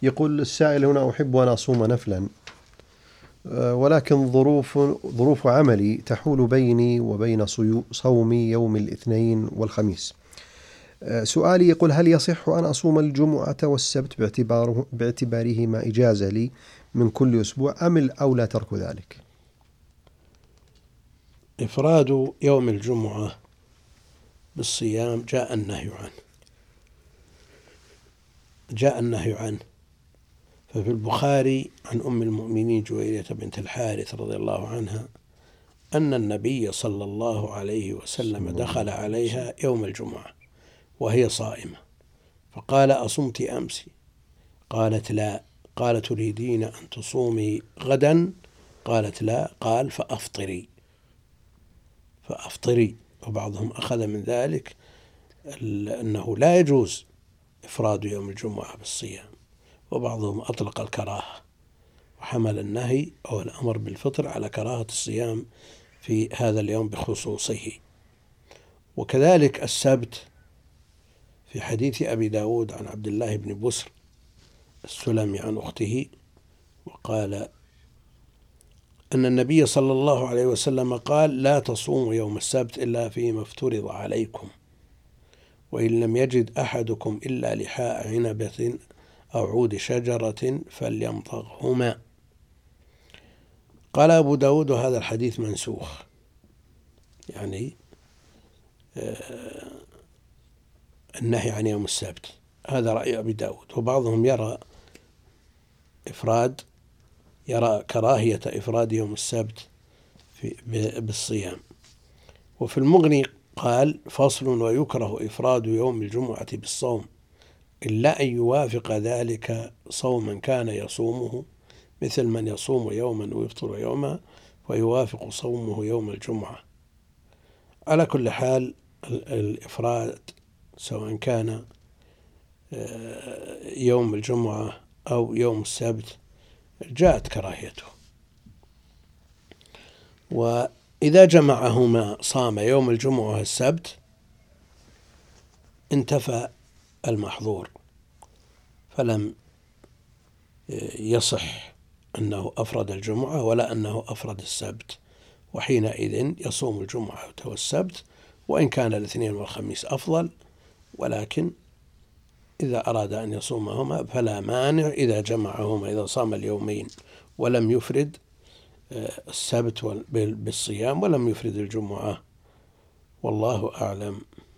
يقول السائل هنا: أحب أن أصوم نفلا، ولكن ظروف عملي تحول بيني وبين صوم يوم الاثنين والخميس. سؤالي يقول: هل يصح أن أصوم الجمعة والسبت باعتبارهما إجازة لي من كل أسبوع، أم الأولى ترك ذلك؟ إفراد يوم الجمعة بالصيام جاء النهي عنه. ففي البخاري عن أم المؤمنين جويرية بنت الحارث رضي الله عنها أن النبي صلى الله عليه وسلم دخل عليها يوم الجمعة وهي صائمة، فقال: أصمت أمس؟ قالت: لا. قال: تريدين أن تصومي غدا؟ قالت: لا. قال: فأفطري. وبعضهم أخذ من ذلك أنه لا يجوز إفراد يوم الجمعة بالصيام، وبعضهم أطلق الكراهة وحمل النهي أو الأمر بالفطر على كراهة الصيام في هذا اليوم بخصوصه. وكذلك السبت في حديث أبي داود عن عبد الله بن بسر السلمي عن أخته، وقال أن النبي صلى الله عليه وسلم قال: لا تصوموا يوم السبت إلا فيما افترض عليكم، وإن لم يجد أحدكم إلا لحاء عنبة أو عود شجرة فليمضغهما. قال أبو داود: هذا الحديث منسوخ، يعني النهي عن يوم السبت. هذا رأي أبي داود. وبعضهم يرى كراهية إفراد يوم السبت بالصيام. وفي المغني قال: فصل: ويكره إفراد يوم الجمعة بالصوم إلا أن يوافق ذلك صوما كان يصومه، مثل من يصوم يوما ويفطر يوما ويوافق صومه يوم الجمعة. على كل حال الإفراد سواء كان يوم الجمعة أو يوم السبت جاءت كراهيته. وإذا جمعهما صام يوم الجمعة والسبت انتفى المحظور، فلم يصح أنه أفرد الجمعة ولا أنه أفرد السبت، وحينئذ يصوم الجمعة والسبت، وإن كان الاثنين والخميس أفضل، ولكن إذا أراد أن يصومهما فلا مانع إذا جمعهما، إذا صام اليومين ولم يفرد السبت بالصيام ولم يفرد الجمعة. والله أعلم.